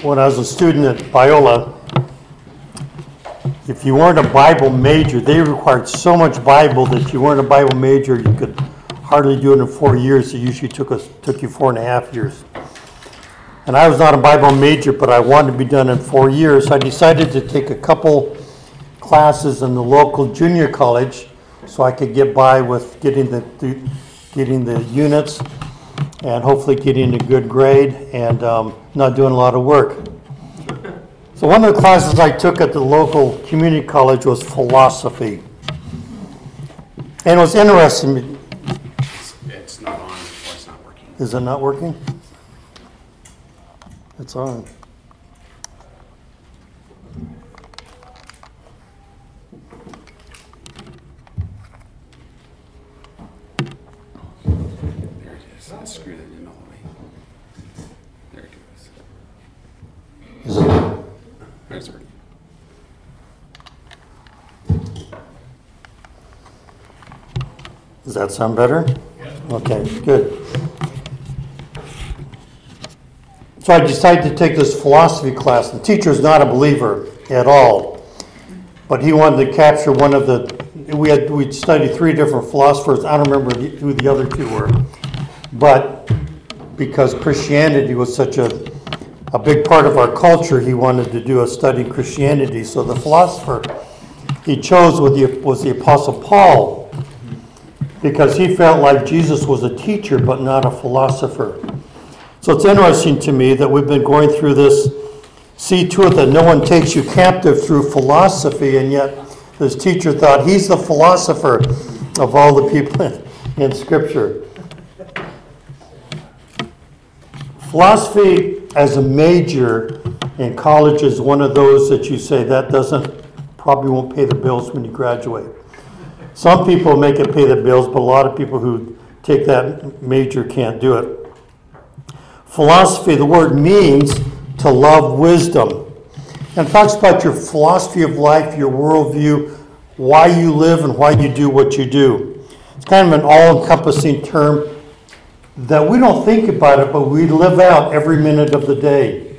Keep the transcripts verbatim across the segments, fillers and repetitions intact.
when I was a student at Biola, if you weren't a Bible major, they required so much Bible that if you weren't a Bible major, you could hardly do it in four years. It usually took us took you four and a half years. And I was not a Bible major, but I wanted to be done in four years. So I decided to take a couple classes in the local junior college so I could get by with getting the, the getting the units and hopefully getting a good grade and um, not doing a lot of work. So one of the classes I took at the local community college was philosophy. And it was interesting. It's, it's not on, or it's not working. Is it not working? It's on. There it is. Let's screw that in all the way. There it goes. Is it? There's working. Does that sound better? Yeah. Okay, good. So I decided to take this philosophy class. The teacher is not a believer at all, but he wanted to capture one of the, we had, we studied three different philosophers. I don't remember the, who the other two were, but because Christianity was such a, a big part of our culture, he wanted to do a study in Christianity. So the philosopher he chose was the, was the Apostle Paul, because he felt like Jesus was a teacher but not a philosopher. So it's interesting to me that we've been going through this, see to it that no one takes you captive through philosophy, and yet this teacher thought he's the philosopher of all the people in, in Scripture. Philosophy as a major in college is one of those that you say that doesn't, probably won't pay the bills when you graduate. Some people make it pay the bills, but a lot of people who take that major can't do it. Philosophy, the word means to love wisdom. And it talks about your philosophy of life, your worldview, why you live and why you do what you do. It's kind of an all-encompassing term that we don't think about it, but we live out every minute of the day.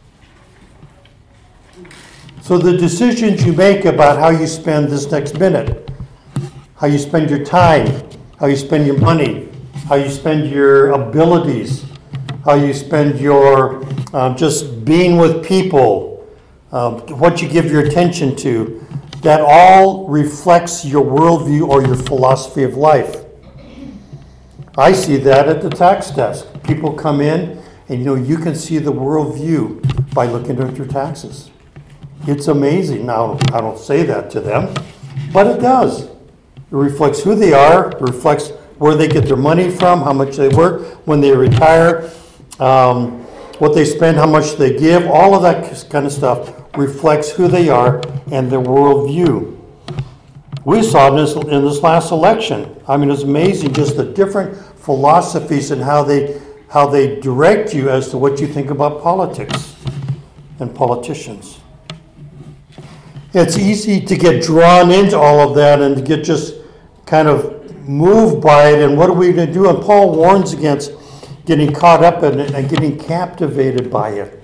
So the decisions you make about how you spend this next minute, how you spend your time, how you spend your money, how you spend your abilities, how you spend your um, just being with people, um, what you give your attention to, that all reflects your worldview or your philosophy of life. I see that at the tax desk. People come in and you know you can see the worldview by looking at your taxes. It's amazing. Now, I don't say that to them, but it does. It reflects who they are, it reflects where they get their money from, how much they work, when they retire, um, what they spend, how much they give, all of that kind of stuff reflects who they are and their worldview. We saw in this, in this last election. I mean, it's amazing just the different philosophies and how they how they direct you as to what you think about politics and politicians. It's easy to get drawn into all of that and to get just kind of moved by it. And what are we going to do? And Paul warns against getting caught up in it and getting captivated by it.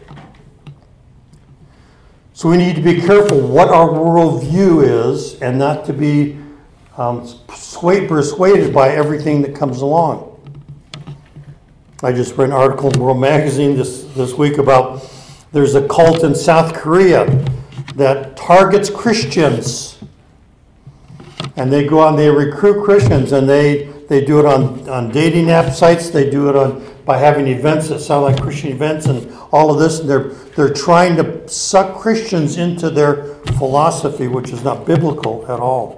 So we need to be careful what our worldview is and not to be um, persuade, persuaded by everything that comes along. I just read an article in World Magazine this, this week about there's a cult in South Korea that targets Christians. And they go on, they recruit Christians, and they, they do it on, on dating app sites. They do it on by having events that sound like Christian events and all of this. And they're, they're trying to suck Christians into their philosophy, which is not biblical at all.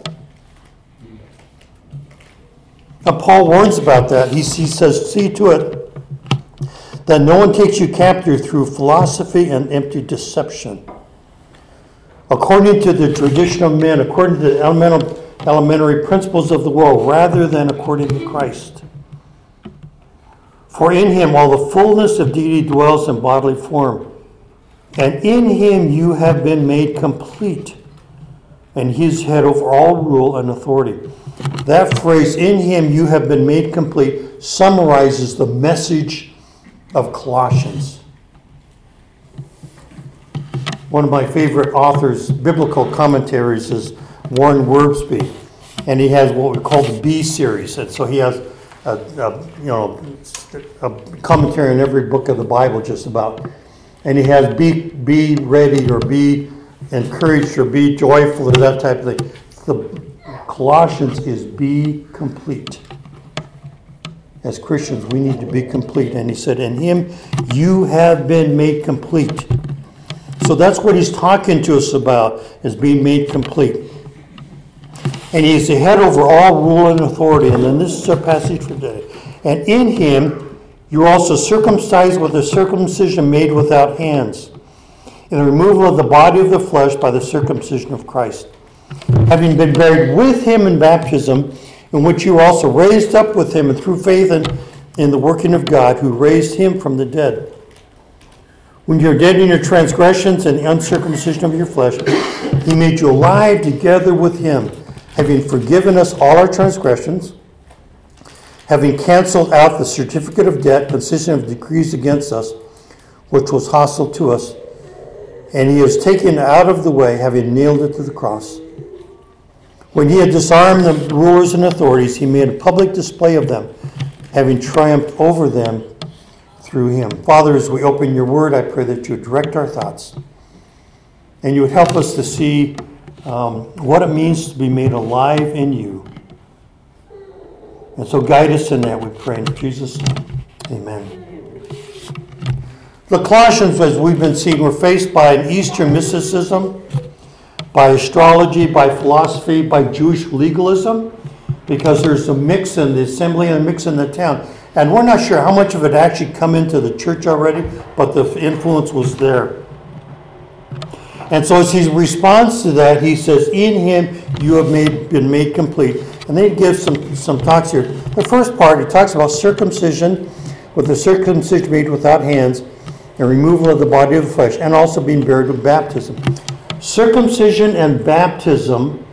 Now, Paul warns about that. He, he says, see to it that no one takes you captive through philosophy and empty deception, according to the tradition of men, according to the elemental, elementary principles of the world, rather than according to Christ. For in him all the fullness of deity dwells in bodily form, and in him you have been made complete, and he is head over all rule and authority. That phrase, in him you have been made complete, summarizes the message of Colossians. one of my favorite authors, biblical commentaries, is Warren Wiersbe, and he has what we call the B series. And so he has a, a you know a commentary on every book of the Bible, just about. And he has be be ready or be encouraged or be joyful or that type of thing. The Colossians is be complete. As Christians, we need to be complete. And he said, in him you have been made complete. So that's what he's talking to us about, is being made complete. And he's the head over all rule and authority. And then this is our passage for today. And in him you are also circumcised with a circumcision made without hands, in the removal of the body of the flesh by the circumcision of Christ, having been buried with him in baptism, in which you were also raised up with him, and through faith in, in the working of God, who raised him from the dead. When you were dead in your transgressions and the uncircumcision of your flesh, he made you alive together with him, having forgiven us all our transgressions, having canceled out the certificate of debt consisting of decrees against us, which was hostile to us, and he has taken it out of the way, having nailed it to the cross. When he had disarmed the rulers and authorities, he made a public display of them, having triumphed over them through him. Father, as we open your word, I pray that you would direct our thoughts, and you would help us to see um, what it means to be made alive in you. And so guide us in that, we pray in Jesus' name. Amen. The Colossians, as we've been seeing, were faced by an Eastern mysticism, by astrology, by philosophy, by Jewish legalism, because there's a mix in the assembly and a mix in the town. And we're not sure how much of it actually come into the church already, but the influence was there. And so as he responds to that, he says, in him you have made, been made complete. And then he gives some, some talks here. The first part, he talks about circumcision, with the circumcision made without hands, and removal of the body of the flesh, and also being buried with baptism. Circumcision and baptism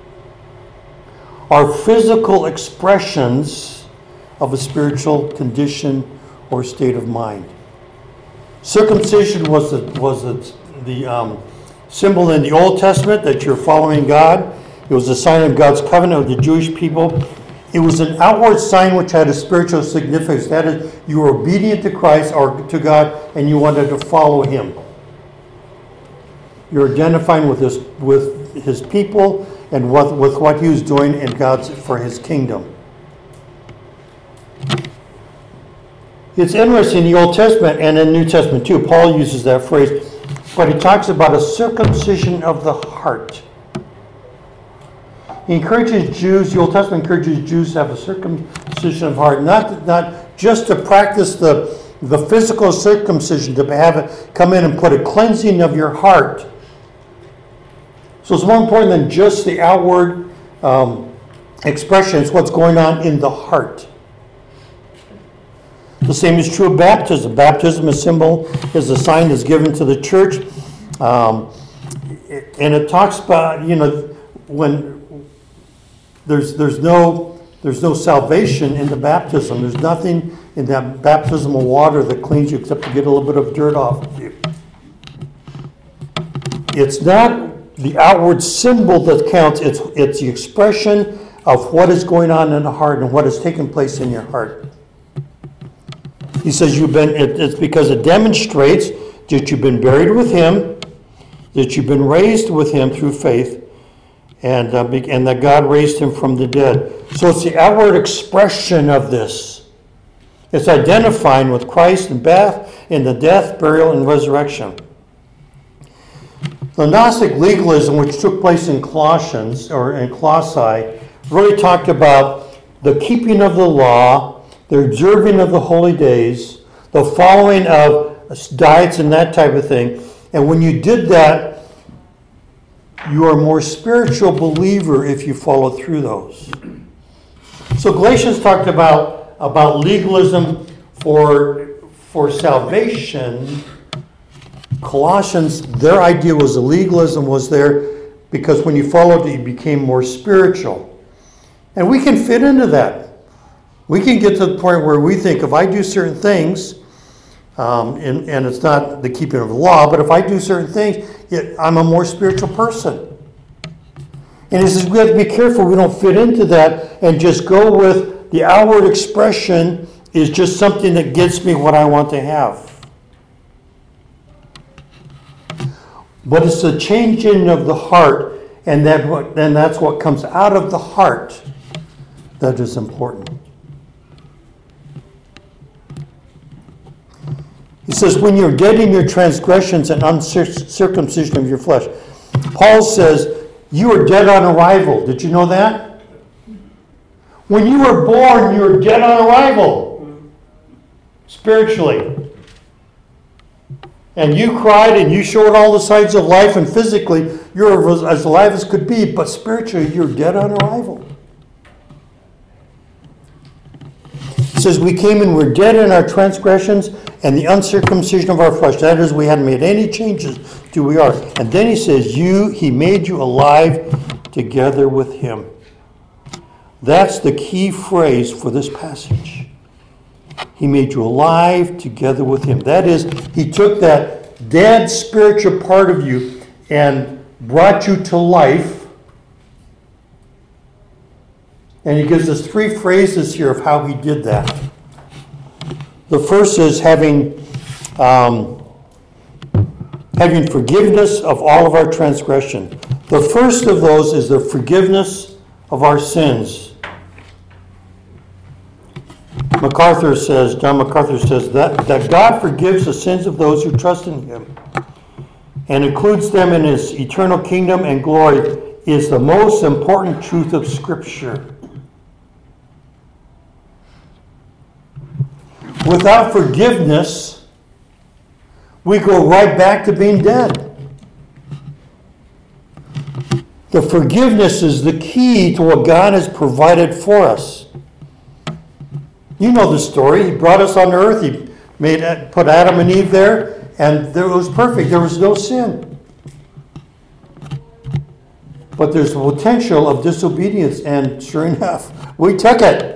are physical expressions of a spiritual condition or state of mind. Circumcision was the, was the, the um, symbol in the Old Testament that you're following God. It was a sign of God's covenant with the Jewish people. It was an outward sign which had a spiritual significance. That is, you were obedient to Christ or to God, and you wanted to follow him. You're identifying with his with his people and what, with what he was doing in God's for his kingdom. It's interesting in the Old Testament and in the New Testament too. Paul uses that phrase, but he talks about a circumcision of the heart. He encourages Jews, the Old Testament encourages Jews to have a circumcision of heart, not, not just to practice the, the physical circumcision, to have it come in and put a cleansing of your heart. So it's more important than just the outward um, expression. It's what's going on in the heart. The same is true of baptism. Baptism is symbol, is a sign that's given to the church. Um, and it talks about, you know, when there's there's no there's no salvation in the baptism. There's nothing in that baptismal water that cleans you except to get a little bit of dirt off of you. It's not the outward symbol that counts. It's it's the expression of what is going on in the heart and what has taken place in your heart. He says you've been. It, it's because it demonstrates that you've been buried with him, that you've been raised with him through faith, and uh, and that God raised him from the dead. So it's the outward expression of this. It's identifying with Christ in death, in the death, burial, and resurrection. The Gnostic legalism, which took place in Colossians or in Colossae, really talked about the keeping of the law, the observing of the holy days, the following of diets and that type of thing. And when you did that, you are a more spiritual believer if you follow through those. So Galatians talked about, about legalism for, for salvation. Colossians, their idea was the legalism was there because when you followed it, you became more spiritual. And we can fit into that. We can get to the point where we think if I do certain things, Um, and, and it's not the keeping of the law, but if I do certain things, it, I'm a more spiritual person. And he says we have to be careful we don't fit into that and just go with the outward expression is just something that gets me what I want to have. But it's the changing of the heart, and that then that's what comes out of the heart that is important. He says, when you're dead in your transgressions and uncircumcision of your flesh. Paul says, you are dead on arrival. Did you know that? When you were born, you were dead on arrival. Spiritually. And you cried and you showed all the signs of life, and physically, you're as alive as could be, but spiritually, you're dead on arrival. It says, we came and were dead in our transgressions and the uncircumcision of our flesh. That is, we hadn't made any changes to who we are. And then he says, you, he made you alive together with him. That's the key phrase for this passage. He made you alive together with him. That is, he took that dead spiritual part of you and brought you to life. And he gives us three phrases here of how he did that. The first is having, um, having forgiveness of all of our transgression. The first of those is the forgiveness of our sins. MacArthur says, John MacArthur says that, that God forgives the sins of those who trust in him and includes them in his eternal kingdom and glory is the most important truth of Scripture. Without forgiveness, we go right back to being dead. The forgiveness is the key to what God has provided for us. You know the story. He brought us on earth. He made put Adam and Eve there, and it was perfect. There was no sin. But there's the potential of disobedience, and sure enough, we took it.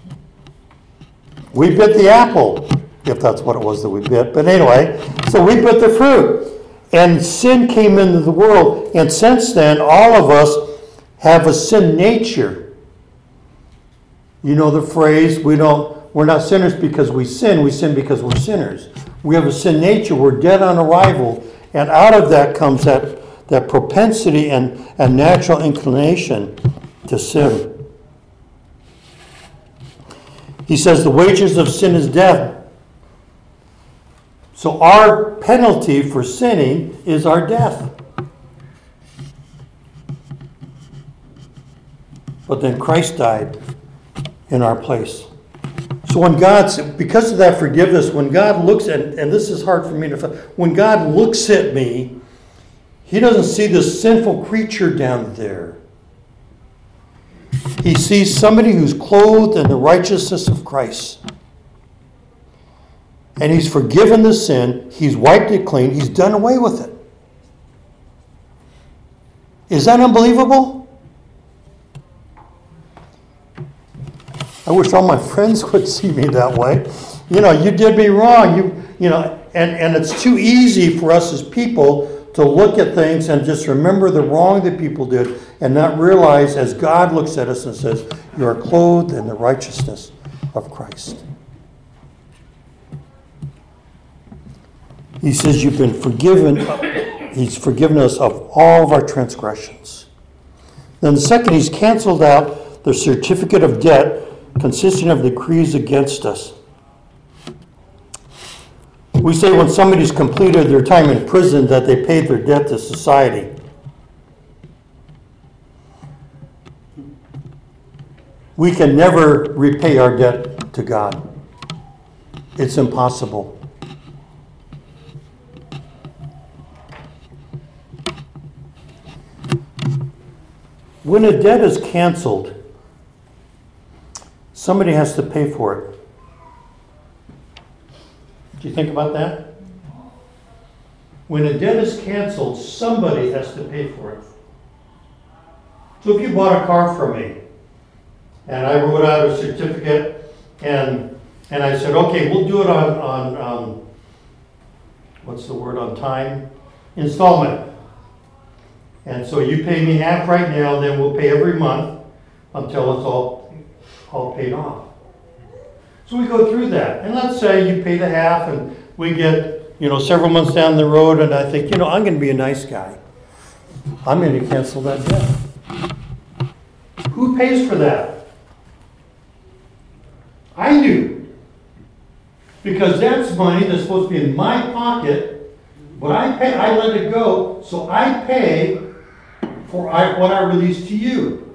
We bit the apple, if that's what it was that we bit. But anyway, so we bit the fruit. And sin came into the world. And since then, all of us have a sin nature. You know the phrase, we don't, we're not sinners because we sin. We sin because we're sinners. We have a sin nature. We're dead on arrival. And out of that comes that, that propensity and, and natural inclination to sin. He says the wages of sin is death. So our penalty for sinning is our death. But then Christ died in our place. So when God, because of that forgiveness, when God looks at, and this is hard for me to, when God looks at me, he doesn't see this sinful creature down there. He sees somebody who's clothed in the righteousness of Christ. And he's forgiven the sin. He's wiped it clean. He's done away with it. Is that unbelievable? I wish all my friends would see me that way. You know, you did me wrong. You, you know, and, and it's too easy for us as people to look at things and just remember the wrong that people did and not realize as God looks at us and says, you are clothed in the righteousness of Christ. He says you've been forgiven. He's forgiven us of all of our transgressions. Then the second, he's canceled out the certificate of debt consisting of decrees against us. We say when somebody's completed their time in prison that they paid their debt to society. We can never repay our debt to God. It's impossible. When a debt is canceled, somebody has to pay for it. Do you think about that? When a debt is canceled, somebody has to pay for it. So if you bought a car from me, and I wrote out a certificate, and and I said, okay, we'll do it on on um, what's the word on time? Installment. And so you pay me half right now, then we'll pay every month until it's all, all paid off. So we go through that. And let's say you pay the half and we get, you know, several months down the road and I think, you know, I'm going to be a nice guy. I'm going to cancel that debt. Who pays for that? I do. Because that's money that's supposed to be in my pocket, but I pay, I let it go, so I pay for I, what I release to you.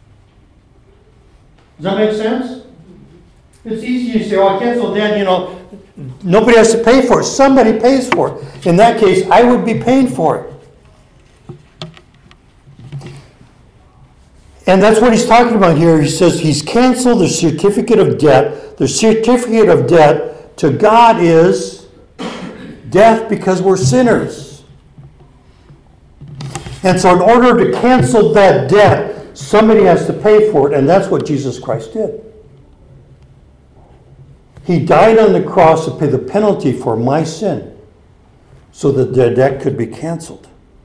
Does that make sense? It's easy to say, oh, I cancel debt, you know, nobody has to pay for it. Somebody pays for it. In that case, I would be paying for it. And that's what he's talking about here. He says he's canceled the certificate of debt. The certificate of debt to God is death because we're sinners. And so in order to cancel that debt, somebody has to pay for it, and that's what Jesus Christ did. He died on the cross to pay the penalty for my sin so that the debt could be canceled.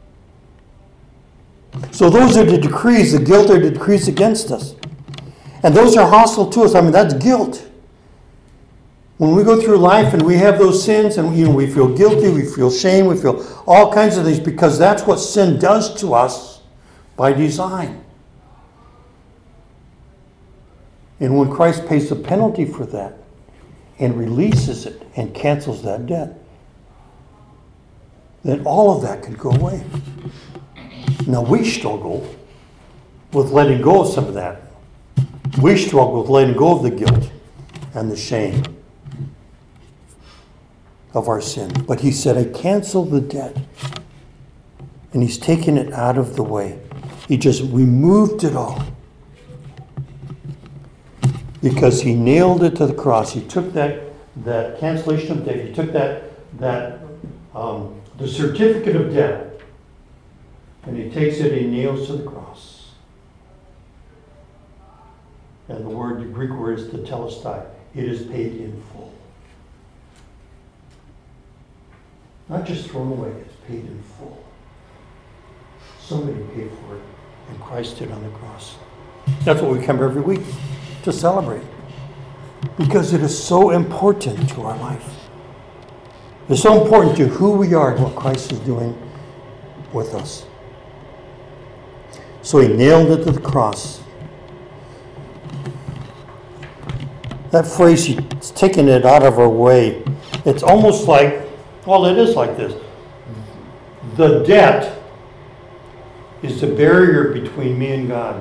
So those are the decrees, the guilt are the decrees against us. And those are hostile to us. I mean, that's guilt. When we go through life and we have those sins and you know, we feel guilty, we feel shame, we feel all kinds of things because that's what sin does to us by design. And when Christ pays the penalty for that and releases it and cancels that debt, then all of that can go away. Now we struggle with letting go of some of that. We struggle with letting go of the guilt and the shame of our sin. But he said, I cancel the debt. And he's taken it out of the way. He just removed it all. Because he nailed it to the cross. He took that, that cancellation of debt. He took that, that um, the certificate of debt. And he takes it and he nails to the cross. And the word, the Greek word is tetelestai. It is paid in full. Not just thrown away, it's paid in full. Somebody paid for it, and Christ did on the cross. That's what we come every week to celebrate. Because it is so important to our life. It's so important to who we are and what Christ is doing with us. So he nailed it to the cross. That phrase, he's taken it out of our way. It's almost like, well, it is like this. The debt is the barrier between me and God.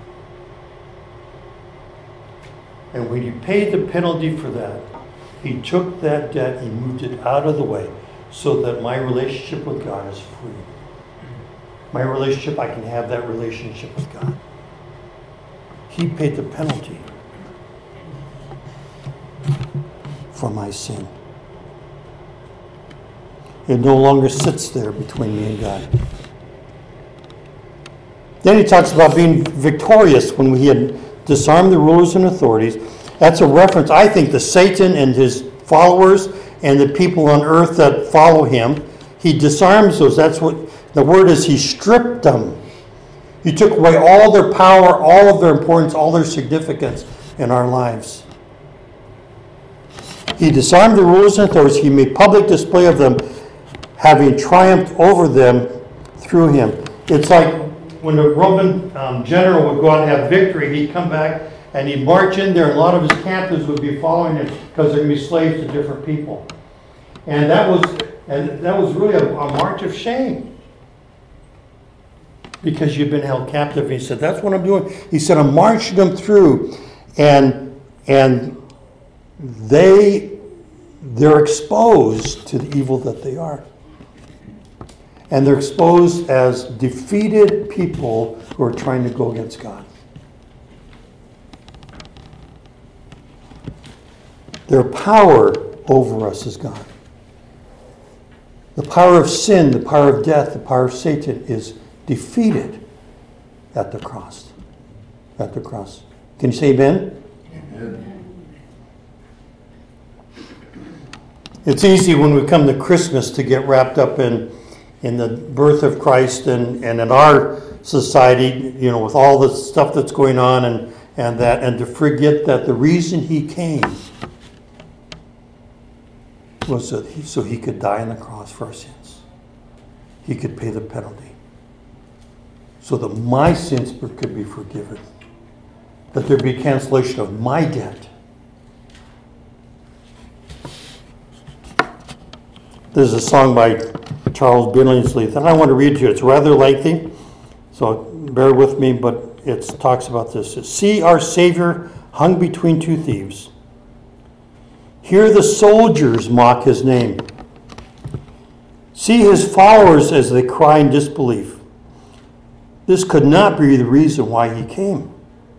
And when he paid the penalty for that, he took that debt and moved it out of the way so that my relationship with God is free. My relationship, I can have that relationship with God. He paid the penalty for my sin. It no longer sits there between me and God. Then he talks about being victorious when he had disarmed the rulers and authorities. That's a reference, I think, to Satan and his followers and the people on earth that follow him. He disarms those. That's what the word is. He stripped them. He took away all their power, all of their importance, all their significance in our lives. He disarmed the rulers and authorities. He made public display of them, having triumphed over them through him. It's like when the Roman um, general would go out and have victory, he'd come back and he'd march in there, and a lot of his captives would be following him because they'd be slaves to different people. And that was and that was really a, a march of shame. Because you've been held captive. He said, that's what I'm doing. He said, I'm marching them through, and and they they're exposed to the evil that they are. And they're exposed as defeated people who are trying to go against God. Their power over us is gone. The power of sin, the power of death, the power of Satan is defeated at the cross. At the cross. Can you say amen? Amen. It's easy when we come to Christmas to get wrapped up in, in the birth of Christ and, and in our society, you know, with all the stuff that's going on and, and that, and to forget that the reason he came was that he, so he could die on the cross for our sins. He could pay the penalty. So that my sins could be forgiven. That there be cancellation of my debt. There's a song by Charles Billingsley that I want to read to you. It's rather lengthy, so bear with me, but it talks about this. See our Savior hung between two thieves. Hear the soldiers mock his name. See his followers as they cry in disbelief. This could not be the reason why he came.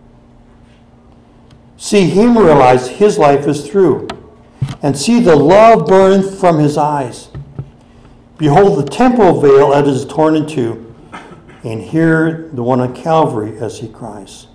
See him realize his life is through, and see the love burn from his eyes. Behold the temple veil as it is torn in two, and hear the one on Calvary as he cries.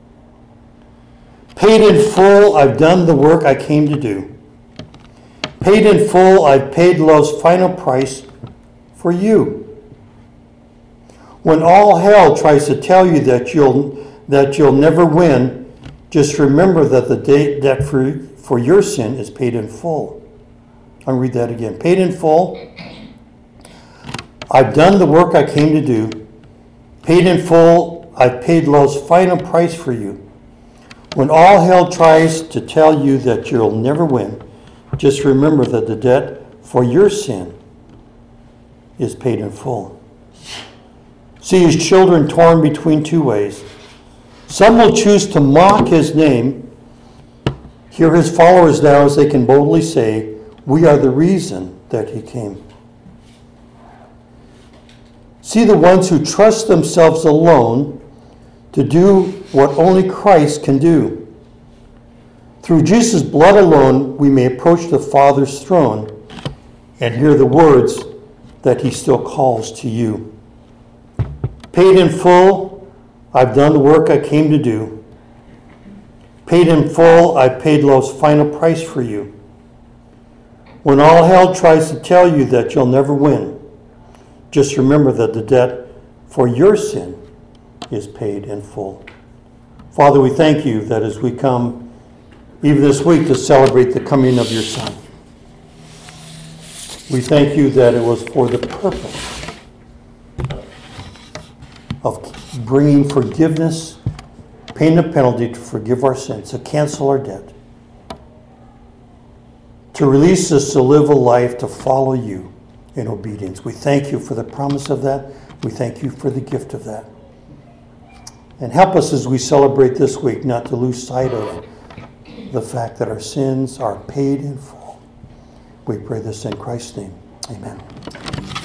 Paid in full, I've done the work I came to do. Paid in full, I've paid love's final price for you. When all hell tries to tell you that you'll that you'll never win, just remember that the debt for, for your sin is paid in full. I'll read that again. Paid in full. I've done the work I came to do. Paid in full. I've paid love's final price for you. When all hell tries to tell you that you'll never win, just remember that the debt for your sin is paid in full. See his children torn between two ways. Some will choose to mock his name. Hear his followers now as they can boldly say, we are the reason that he came. See the ones who trust themselves alone to do what only Christ can do. Through Jesus' blood alone, we may approach the Father's throne and hear the words that he still calls to you. Paid in full, I've done the work I came to do. Paid in full, I paid love's final price for you. When all hell tries to tell you that you'll never win, just remember that the debt for your sin is paid in full. Father, we thank you that as we come even this week to celebrate the coming of your Son, we thank you that it was for the purpose of bringing forgiveness, paying a penalty to forgive our sins, to cancel our debt, to release us to live a life to follow you in obedience. We thank you for the promise of that. We thank you for the gift of that. And help us as we celebrate this week not to lose sight of the fact that our sins are paid in full. We pray this in Christ's name. Amen.